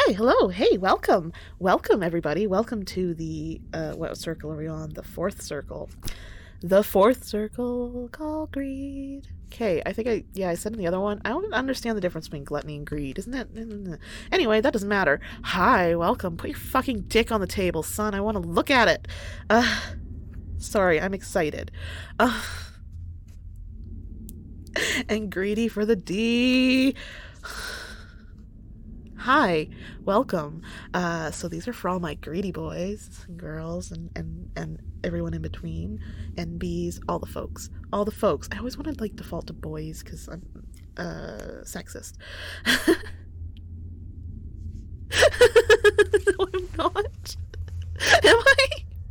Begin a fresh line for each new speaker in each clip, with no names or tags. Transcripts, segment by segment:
Hi, hello, hey, welcome. Welcome, everybody. Welcome to the, what circle are we on? The fourth circle. The fourth circle called greed. Okay, I think I said in the other one, I don't understand the difference between gluttony and greed. Isn't that? Anyway, that doesn't matter. Hi, welcome. Put your fucking dick on the table, son. I want to look at it. Sorry, I'm excited. And greedy for the D. Hi, welcome. So these are for all my greedy boys and girls and everyone in between, and bees, all the folks. I always wanted to default to boys because I'm sexist. No, I'm not. Am I?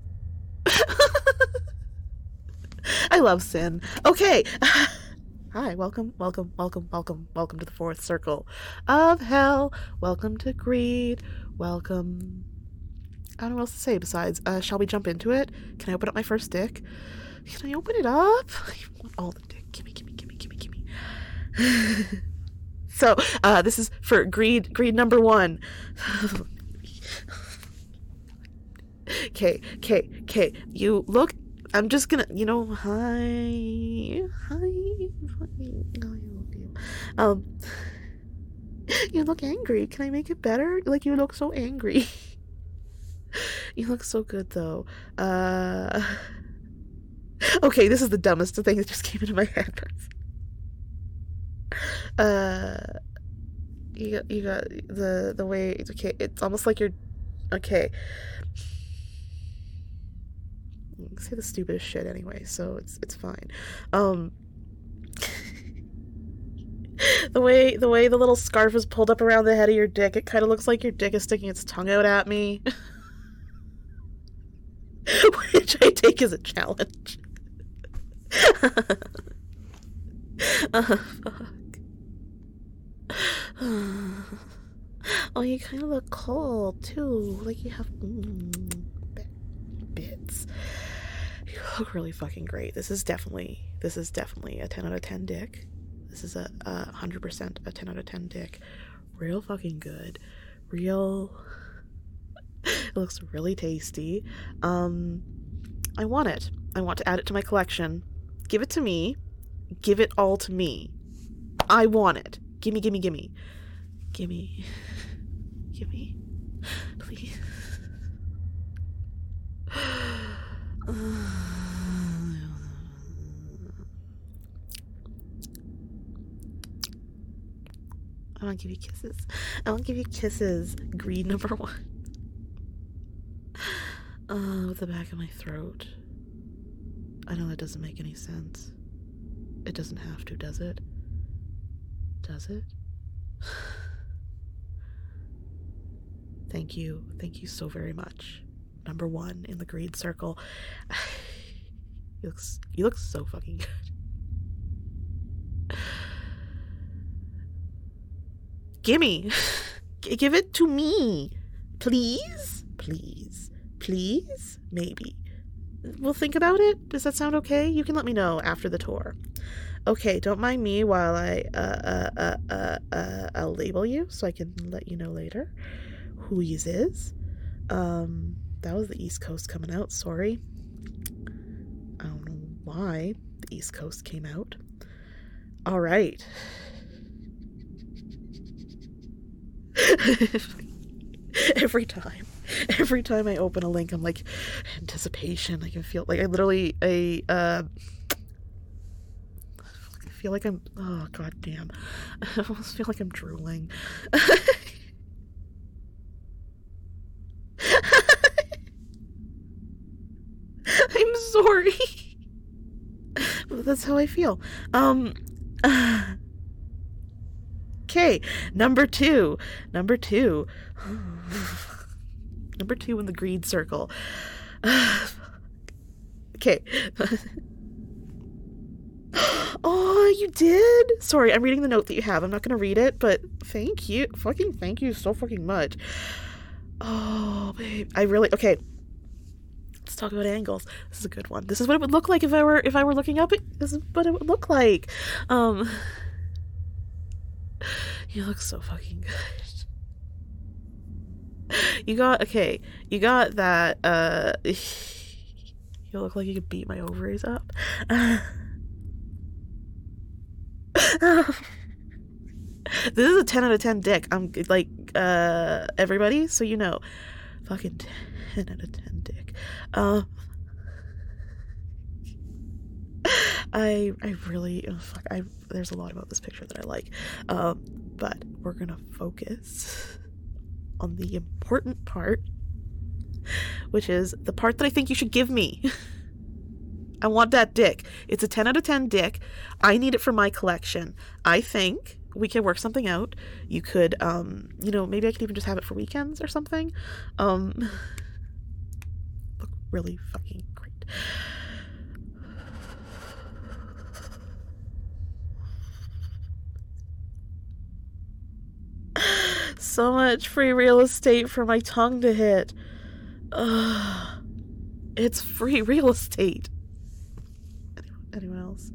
I love sin. Okay. Hi, welcome to the fourth circle of hell. Welcome to greed. Welcome. I don't know what else to say besides, shall we jump into it? Can I open up my first dick? Can I open it up? I want all the dick. Gimme. So, this is for greed number 1. Okay. You look. I'm just gonna, hi. You look angry. Can I make it better? You look so angry. You look so good, though. Okay, this is the dumbest thing that just came into my head. You got the way, okay, it's almost like you're, okay. I say the stupidest shit anyway, so it's fine. The way the little scarf is pulled up around the head of your dick, it kind of looks like your dick is sticking its tongue out at me. Which I take as a challenge. Fuck. Oh, you kind of look cold, too. Like you have bits. You look really fucking great. This is definitely a 10 out of 10 dick. This is a 100% a 10 out of 10 dick. Real fucking good. It looks really tasty. I want it. I want to add it to my collection. Give it to me. Give it all to me. I want it. Gimme. Please. I want to give you kisses. Greed number 1. With the back of my throat. I know that doesn't make any sense. It doesn't have to, does it? Does it? Thank you so very much. Number 1 in the greed circle. You look so fucking good. Gimme. Give it to me. Please? Maybe. We'll think about it. Does that sound okay? You can let me know after the tour. Okay, don't mind me while I'll label you so I can let you know later who he is. That was the East Coast coming out. Sorry. I don't know why the East Coast came out. All right. Every time I open a link, I'm like, anticipation. I can feel like I feel like I'm, oh god damn, I almost feel like I'm drooling. I'm sorry, but that's how I feel. Okay, number two in the greed circle. Okay. Oh, you did? Sorry, I'm reading the note that you have. I'm not going to read it, but thank you. Fucking thank you so fucking much. Oh, babe. Okay. Let's talk about angles. This is a good one. This is what it would look like if I were looking up. This is what it would look like. You look so fucking good. okay, you got that, you look like you could beat my ovaries up. This is a 10 out of 10 dick. I'm like, everybody, so you know, fucking 10 out of 10 dick. I really, oh fuck, there's a lot about this picture that I like, but we're gonna focus on the important part, which is the part that I think you should give me. I want that dick. It's a 10 out of 10 dick. I need it for my collection. I think we can work something out. You could, you know, maybe I could even just have it for weekends or something. Look really fucking great. So much free real estate for my tongue to hit. It's free real estate. Anyone else?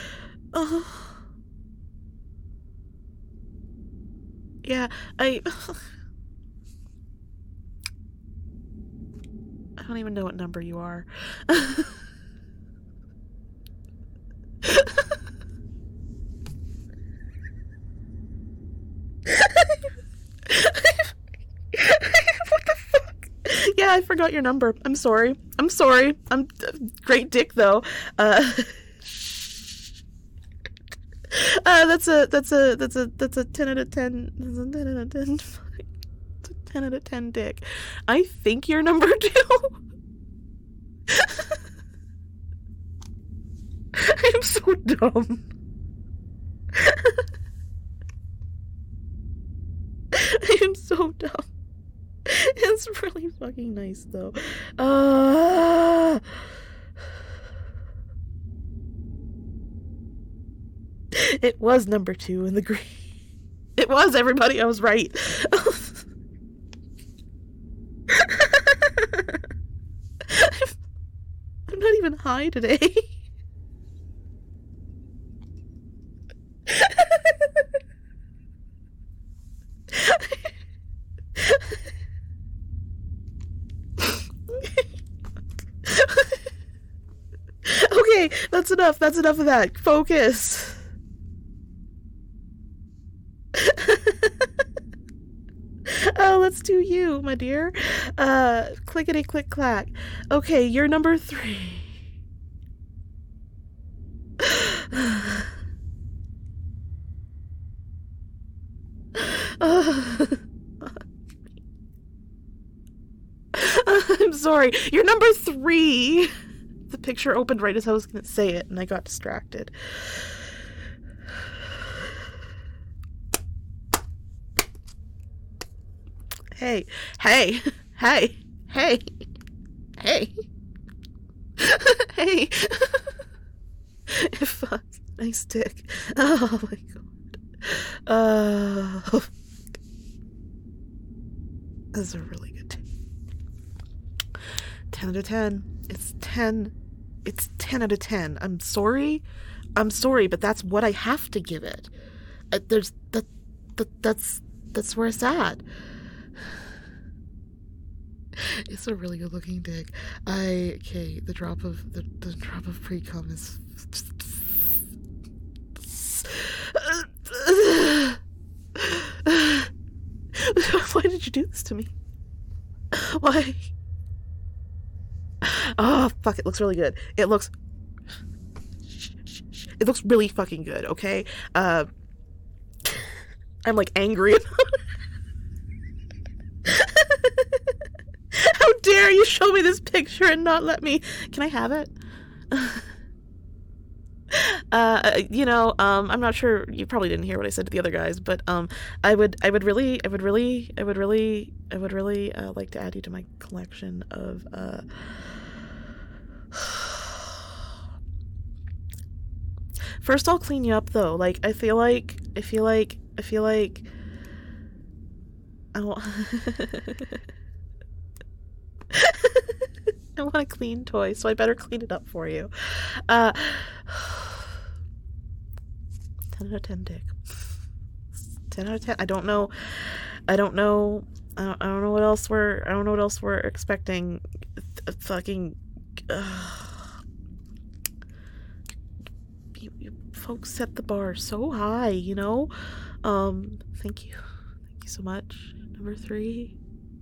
Yeah, I don't even know what number you are. What the fuck? Yeah, I forgot your number. I'm sorry. I'm great dick though. That's a 10 out of 10. That's a 10 out of 10. 10 out of 10 dick. I think you're number 2. I'm so dumb. I am so dumb. It's really fucking nice though. It was number 2 in the green. It was, everybody. I was right. I'm not even high today. Okay, that's enough. That's enough of that. Focus. Let's do you, my dear. Clickety click clack. Okay, you're number 3. I'm sorry. You're number 3. The picture opened right as I was gonna say it, and I got distracted. Hey. Hey. Fuck. Nice dick. Oh my god. This is a really good dick. 10 out of 10. It's 10 out of 10. I'm sorry, but that's what I have to give it. That's where it's at. It's a really good looking dick. The drop of pre-cum is why did you do this to me? Why? Oh fuck, it looks really good. It looks really fucking good, okay? I'm like angry about it. How dare you show me this picture and not let me... Can I have it? I'm not sure, you probably didn't hear what I said to the other guys, but I would really like to add you to my collection of First I'll clean you up though. Like I feel like I want I want a clean toy, so I better clean it up for you. 10 out of 10 dick. 10 out of 10. I don't know I don't know what else we're expecting. Fucking you folks set the bar so high, you know? Thank you. Thank you so much. Number 3.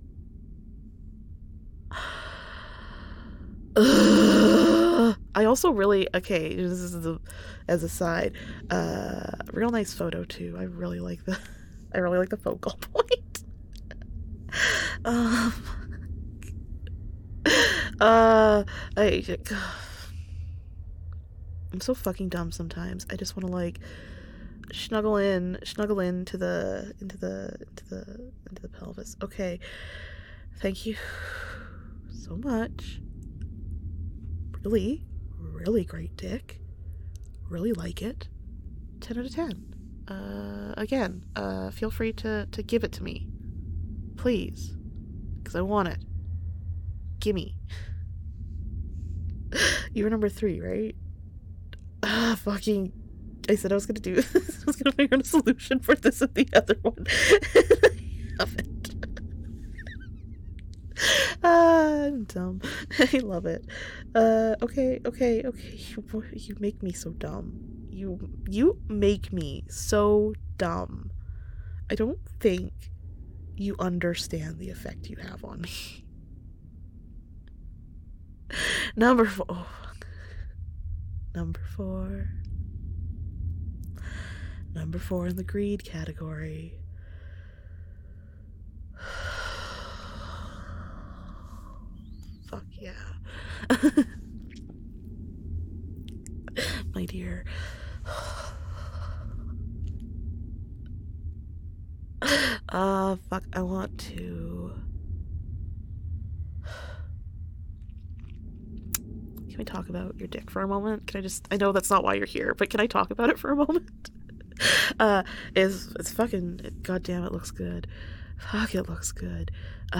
I also really, okay, this is as a side, real nice photo too. I really like the focal point. um I'm so fucking dumb sometimes. I just want to like snuggle into the pelvis. Okay. Thank you so much. Really, really great dick. Really like it. 10 out of 10. Again, feel free to give it to me. Please. Because I want it. Gimme. You were number 3, right? Fucking... I said I was gonna do this. I was gonna figure out a solution for this and the other one. I haven't. I'm dumb. I love it. Okay. You make me so dumb. You make me so dumb. I don't think you understand the effect you have on me. Number 4. Oh, Number 4. Number 4 in the greed category. Fuck yeah. My dear. Fuck, I want to... Can we talk about your dick for a moment? I know that's not why you're here, but can I talk about it for a moment? It's fucking, goddamn, it looks good. Fuck, it looks good.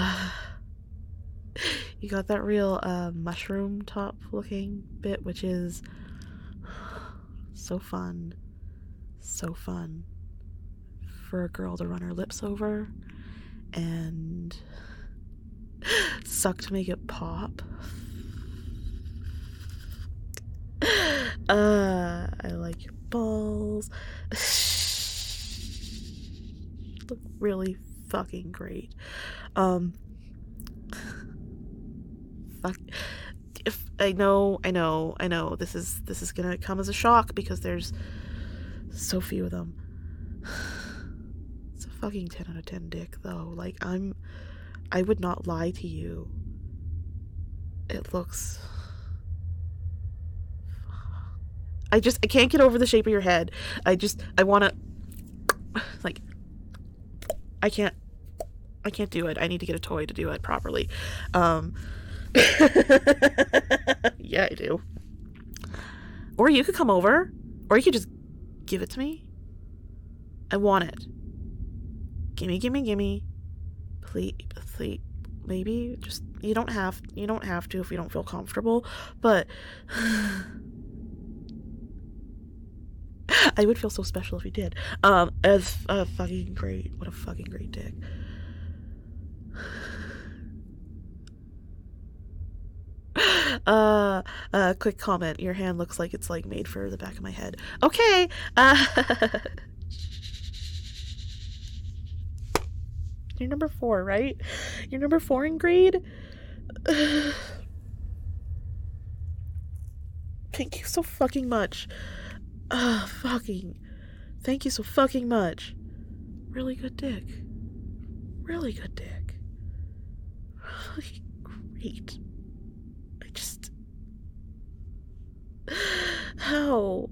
You got that real, mushroom top looking bit, which is so fun. So fun for a girl to run her lips over and suck to make it pop. I like your balls. Look really fucking great. Fuck. If I know. This is gonna come as a shock because there's so few of them. It's a fucking 10 out of 10 dick though. Like I would not lie to you. It looks... I can't get over the shape of your head. I want to, like, I can't do it. I need to get a toy to do it properly. Yeah, I do. Or you could come over, or you could just give it to me. I want it. Gimme. Please, maybe just, you don't have to if you don't feel comfortable, but I would feel so special if you did. It's fucking great. What a fucking great dick. Quick comment. Your hand looks like it's like made for the back of my head. Okay. You're number 4, right? You're number 4 in grade? Thank you so fucking much. Fucking. Thank you so fucking much. Really good dick. Really good dick. Really great. I just... How?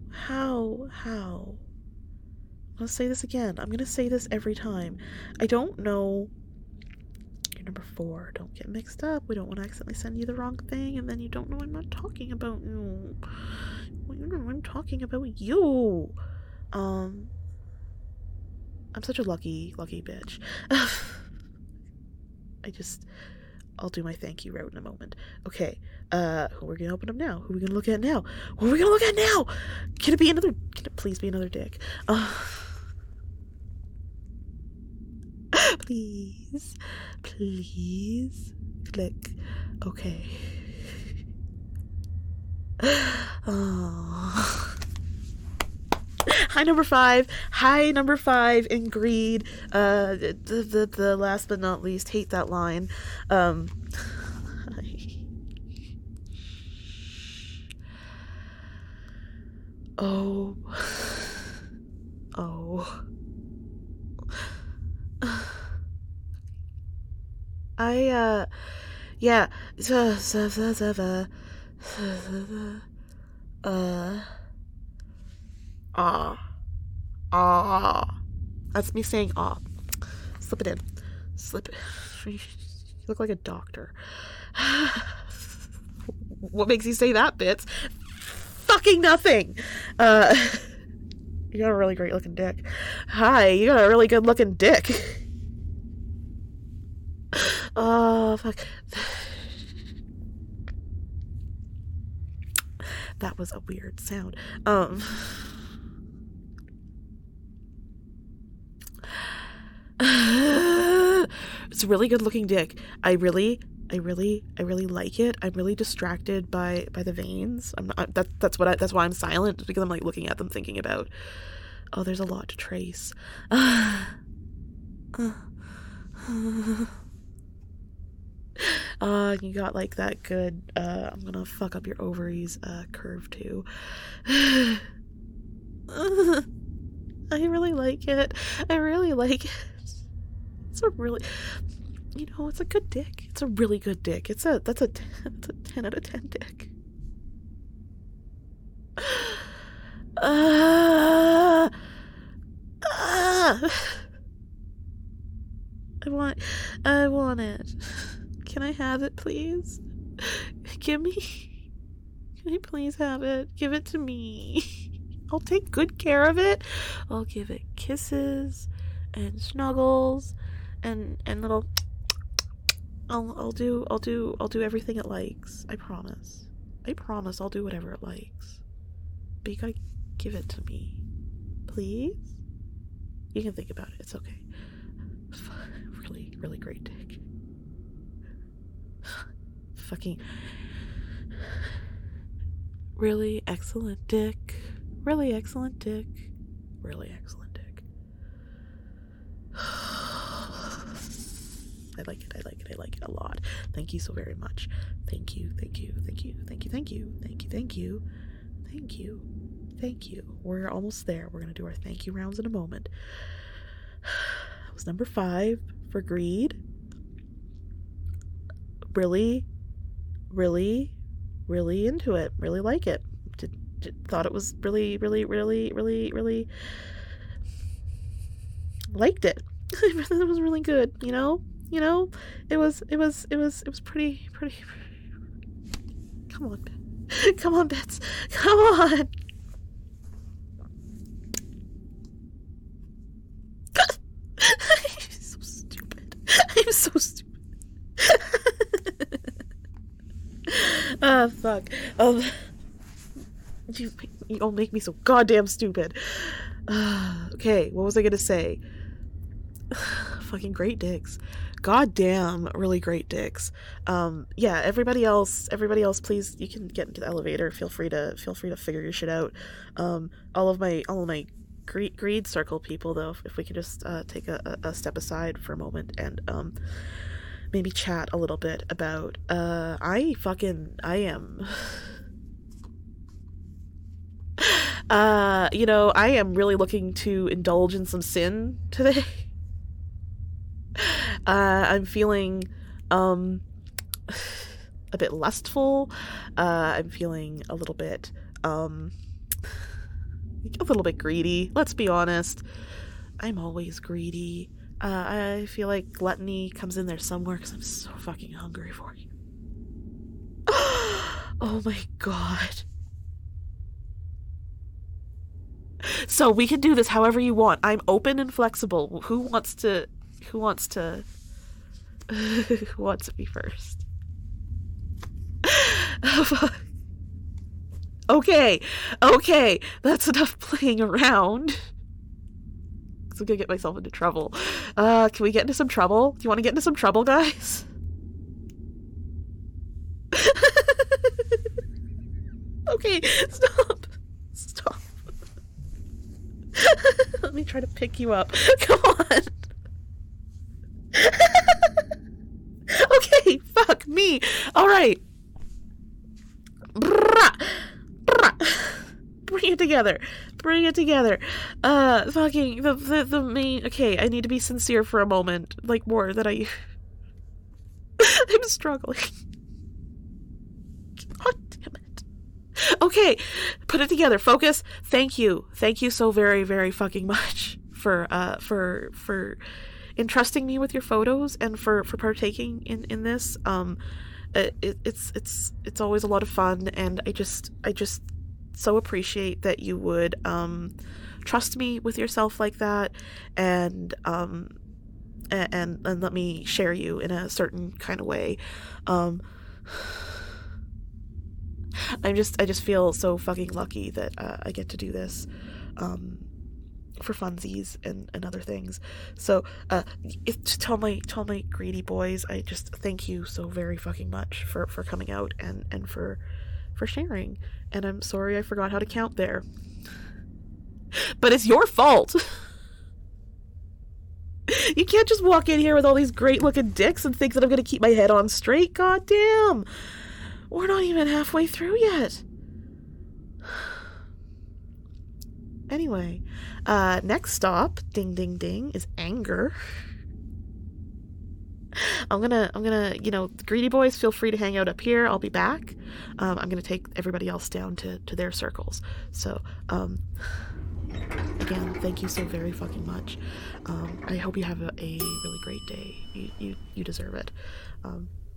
I'm gonna say this again. I'm gonna say this every time. I don't know. You're number 4. Don't get mixed up. We don't want to accidentally send you the wrong thing, and then you don't know I'm not talking about you. Well, you know I'm talking about you. I'm such a lucky bitch. I'll do my thank you route in a moment. Okay, who are we gonna open up now? Who are we gonna look at now? Can it please be another dick? But please. Please. Click. Okay. Oh. Hi, number 5. Hi, number 5 in Greed. The last but not least, hate that line. Oh. Oh. Yeah. That's me saying slip it in, slip it. You look like a doctor. What makes you say that, Bits? Fucking nothing. You got a really great looking dick. Hi, you got a really good looking dick. Oh, fuck. That was a weird sound. It's a really good looking dick. I really like it. I'm really distracted by the veins. That's why I'm silent, because I'm like looking at them, thinking about, oh, there's a lot to trace. You got like that good I'm gonna fuck up your ovaries curve too. I really like it. I really like it. It's a really, it's a good dick. It's a really good dick. That's a 10 out of 10 dick. I want it. Can I have it, please? Can I please have it? Give it to me. I'll take good care of it. I'll give it kisses and snuggles and little. I'll do everything it likes. I promise. I'll do whatever it likes. But you gotta give it to me, please. You can think about it. It's okay. Really, really great dick. Fucking really excellent dick. Really excellent dick. Really excellent dick. I like it a lot. Thank you so very much. Thank you. We're almost there. We're gonna do our thank you rounds in a moment. That was number 5 for Greed. Really into it. Really like it. Thought it was really liked it. It was really good, it was pretty. Come on, Bits. Come on. I'm so stupid. Fuck. You all make me so goddamn stupid. Okay, what was I gonna say? Fucking great dicks. Goddamn, really great dicks. Yeah, everybody else, please, you can get into the elevator. Feel free to figure your shit out. All of my greed circle people, though, if we could just take a step aside for a moment and maybe chat a little bit about I am I am really looking to indulge in some sin today. I'm feeling a bit lustful. I'm feeling a little bit greedy. Let's be honest. I'm always greedy. I feel like gluttony comes in there somewhere because I'm so fucking hungry for you. Oh my god. So we can do this however you want. I'm open and flexible. Who wants to be first? Okay, that's enough playing around. I'm gonna get myself into trouble. Can we get into some trouble? Do you want to get into some trouble, guys? Okay, stop. Stop. Let me try to pick you up. Come on. Okay, fuck me. Alright. Bring it together. Bring it together. Fucking the main. Okay, I need to be sincere for a moment, like more than I. I'm struggling. God damn it. Okay, put it together. Focus. Thank you so very, very fucking much for entrusting me with your photos and for partaking in this. It's always a lot of fun, and I just so appreciate that you would trust me with yourself like that, and let me share you in a certain kind of way. I just feel so fucking lucky that I get to do this for funsies and other things. So tell my greedy boys, I just thank you so very fucking much for coming out and for sharing. And I'm sorry I forgot how to count there. But it's your fault. You can't just walk in here with all these great looking dicks and think that I'm gonna keep my head on straight. God damn. We're not even halfway through yet. Anyway, next stop, ding ding ding, is anger. I'm gonna, the greedy boys, feel free to hang out up here. I'll be back. I'm gonna take everybody else down to their circles. So, again, thank you so very fucking much. I hope you have a really great day. You deserve it.